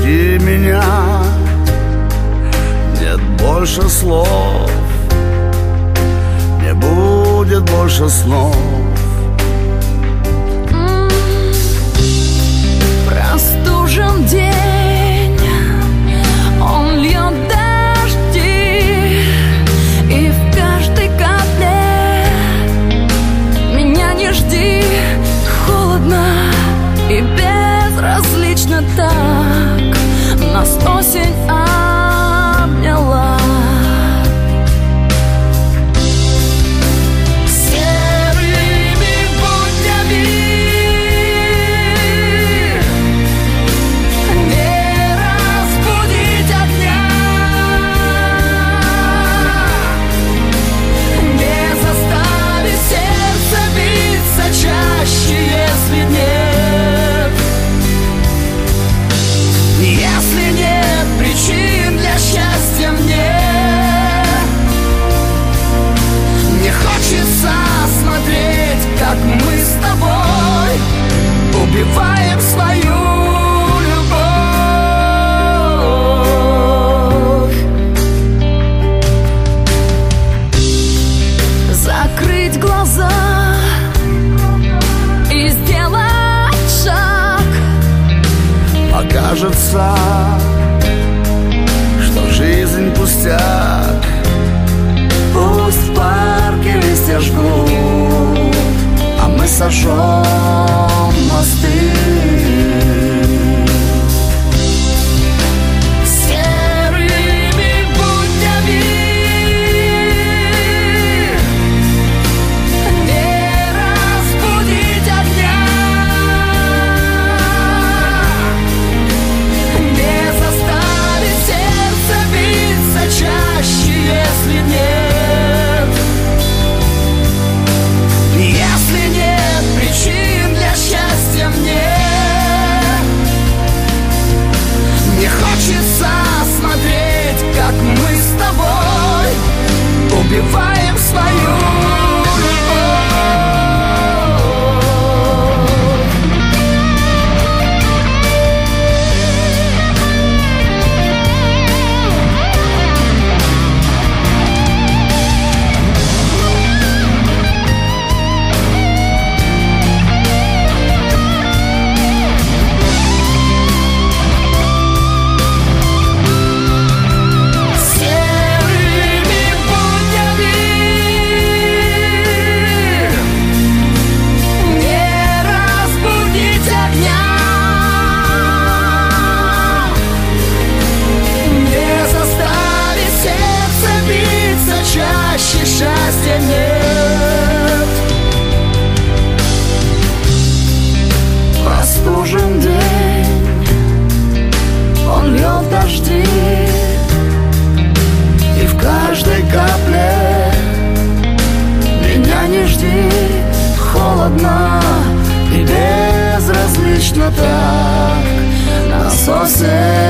жди меня. Нет больше слов, не будет больше снов. Простужен день, он льет дожди, и в каждой капле меня не жди. Холодно и безразлично так нас осень обняла. Если нет причин для счастья мне, не хочется смотреть, как мы с тобой убиваем свою любовь. Закрыть глаза и сделать шаг. Покажется, что жизнь пустяк. Пусть в парке листья жгут, а мы сожжем мосты. Если нет причин для счастья мне, не хочется смотреть, как мы с тобой убиваем свою счастья нет. Простужен день, он льет дожди, и в каждой капле меня не жди. Холодно и безразлично так нас осень